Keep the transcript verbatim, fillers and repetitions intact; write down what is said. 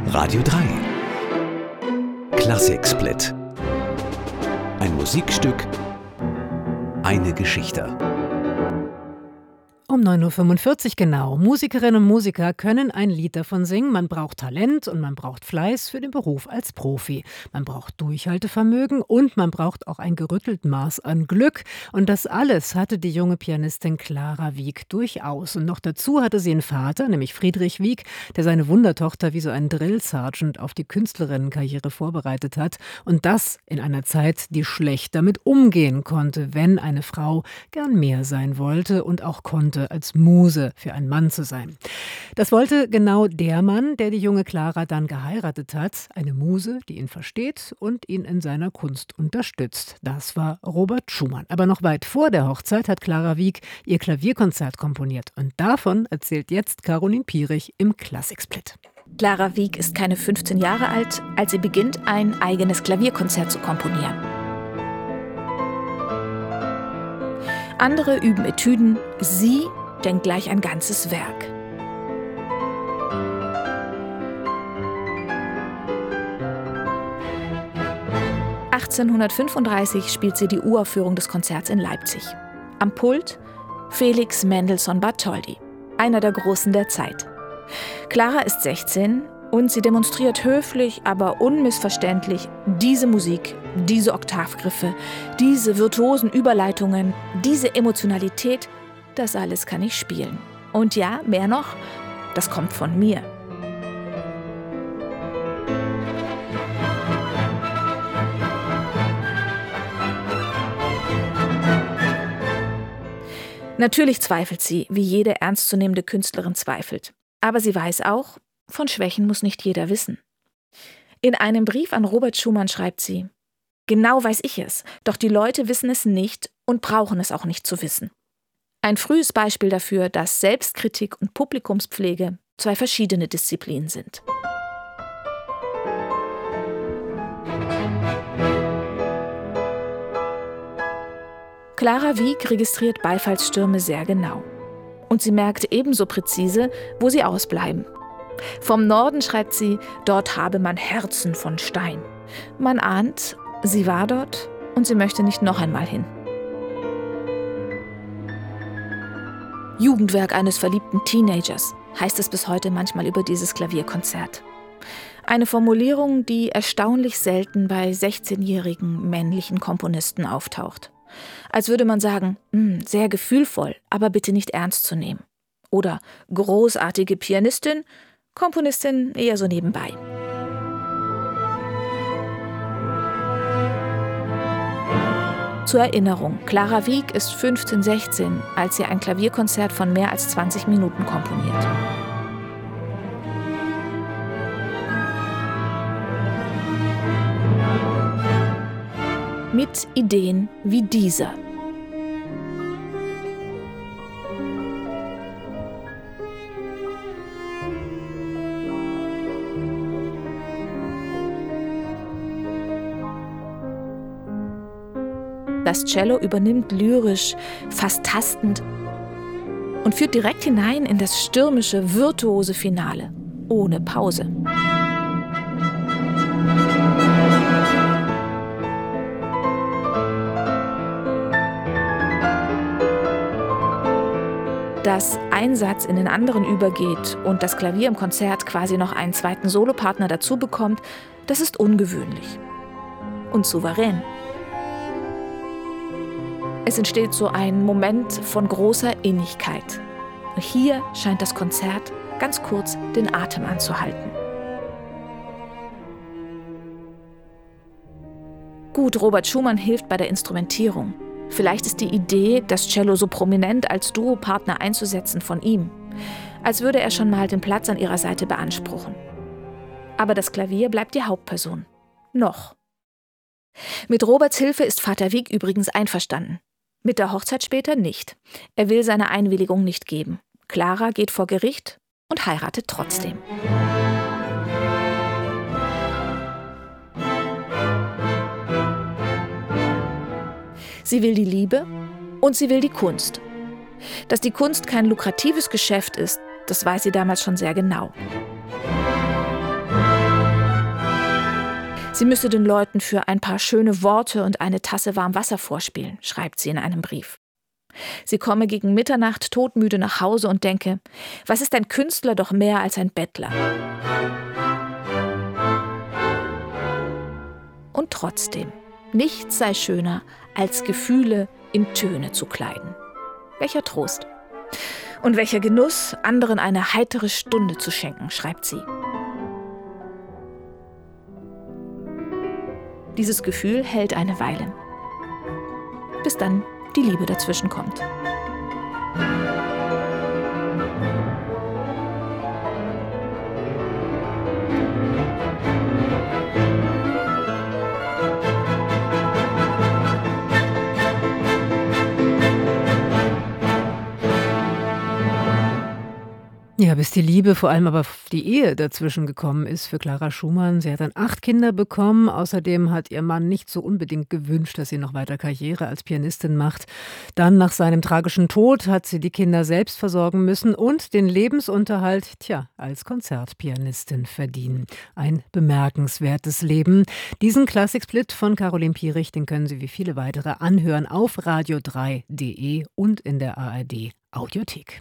Radio drei Klassiksplit. Ein Musikstück, eine Geschichte. Um neun Uhr fünfundvierzig genau. Musikerinnen und Musiker können ein Lied davon singen. Man braucht Talent und man braucht Fleiß für den Beruf als Profi. Man braucht Durchhaltevermögen und man braucht auch ein gerüttelt Maß an Glück. Und das alles hatte die junge Pianistin Clara Wieck durchaus. Und noch dazu hatte sie einen Vater, nämlich Friedrich Wieck, der seine Wundertochter wie so ein Drill-Sergeant auf die Künstlerinnenkarriere vorbereitet hat. Und das in einer Zeit, die schlecht damit umgehen konnte, wenn eine Frau gern mehr sein wollte und auch konnte, als Muse für einen Mann zu sein. Das wollte genau der Mann, der die junge Clara dann geheiratet hat. Eine Muse, die ihn versteht und ihn in seiner Kunst unterstützt. Das war Robert Schumann. Aber noch weit vor der Hochzeit hat Clara Wieck ihr Klavierkonzert komponiert. Und davon erzählt jetzt Caroline Pierich im Klassiksplit. Clara Wieck ist keine fünfzehn Jahre alt, als sie beginnt, ein eigenes Klavierkonzert zu komponieren. Andere üben Etüden, sie denkt gleich ein ganzes Werk. achtzehnhundertfünfunddreißig spielt sie die Uraufführung des Konzerts in Leipzig. Am Pult Felix Mendelssohn Bartholdy, einer der Großen der Zeit. Clara ist sechzehn und sie demonstriert höflich, aber unmissverständlich diese Musik, diese Oktavgriffe, diese virtuosen Überleitungen, diese Emotionalität, das alles kann ich spielen. Und ja, mehr noch, das kommt von mir. Natürlich zweifelt sie, wie jede ernstzunehmende Künstlerin zweifelt. Aber sie weiß auch, von Schwächen muss nicht jeder wissen. In einem Brief an Robert Schumann schreibt sie: Genau weiß ich es, doch die Leute wissen es nicht und brauchen es auch nicht zu wissen. Ein frühes Beispiel dafür, dass Selbstkritik und Publikumspflege zwei verschiedene Disziplinen sind. Clara Wieck registriert Beifallsstürme sehr genau. Und sie merkt ebenso präzise, wo sie ausbleiben. Vom Norden schreibt sie, dort habe man Herzen von Stein. Man ahnt, sie war dort und sie möchte nicht noch einmal hin. Jugendwerk eines verliebten Teenagers, heißt es bis heute manchmal über dieses Klavierkonzert. Eine Formulierung, die erstaunlich selten bei sechzehnjährigen männlichen Komponisten auftaucht. Als würde man sagen, sehr gefühlvoll, aber bitte nicht ernst zu nehmen. Oder großartige Pianistin, Komponistin eher so nebenbei. Zur Erinnerung, Clara Wieck ist fünfzehn, sechzehn, als sie ein Klavierkonzert von mehr als zwanzig Minuten komponiert. Mit Ideen wie dieser. Das Cello übernimmt lyrisch, fast tastend und führt direkt hinein in das stürmische, virtuose Finale, ohne Pause. Dass ein Satz in den anderen übergeht und das Klavier im Konzert quasi noch einen zweiten Solopartner dazu bekommt, das ist ungewöhnlich und souverän. Es entsteht so ein Moment von großer Innigkeit. Hier scheint das Konzert ganz kurz den Atem anzuhalten. Gut, Robert Schumann hilft bei der Instrumentierung. Vielleicht ist die Idee, das Cello so prominent als Duopartner einzusetzen, von ihm. Als würde er schon mal den Platz an ihrer Seite beanspruchen. Aber das Klavier bleibt die Hauptperson. Noch. Mit Roberts Hilfe ist Vater Wieck übrigens einverstanden. Mit der Hochzeit später nicht. Er will seine Einwilligung nicht geben. Clara geht vor Gericht und heiratet trotzdem. Sie will die Liebe und sie will die Kunst. Dass die Kunst kein lukratives Geschäft ist, das weiß sie damals schon sehr genau. Sie müsse den Leuten für ein paar schöne Worte und eine Tasse warm Wasser vorspielen, schreibt sie in einem Brief. Sie komme gegen Mitternacht todmüde nach Hause und denke, was ist ein Künstler doch mehr als ein Bettler? Und trotzdem, nichts sei schöner, als Gefühle in Töne zu kleiden. Welcher Trost! Und welcher Genuss, anderen eine heitere Stunde zu schenken, schreibt sie. Dieses Gefühl hält eine Weile, bis dann die Liebe dazwischen kommt. Ja, bis die Liebe, vor allem aber die Ehe dazwischen gekommen ist für Clara Schumann. Sie hat dann acht Kinder bekommen. Außerdem hat ihr Mann nicht so unbedingt gewünscht, dass sie noch weiter Karriere als Pianistin macht. Dann nach seinem tragischen Tod hat sie die Kinder selbst versorgen müssen und den Lebensunterhalt, tja, als Konzertpianistin verdienen. Ein bemerkenswertes Leben. Diesen Klassiksplit von Caroline Piering, den können Sie wie viele weitere anhören auf radio drei punkt de und in der A R D Audiothek.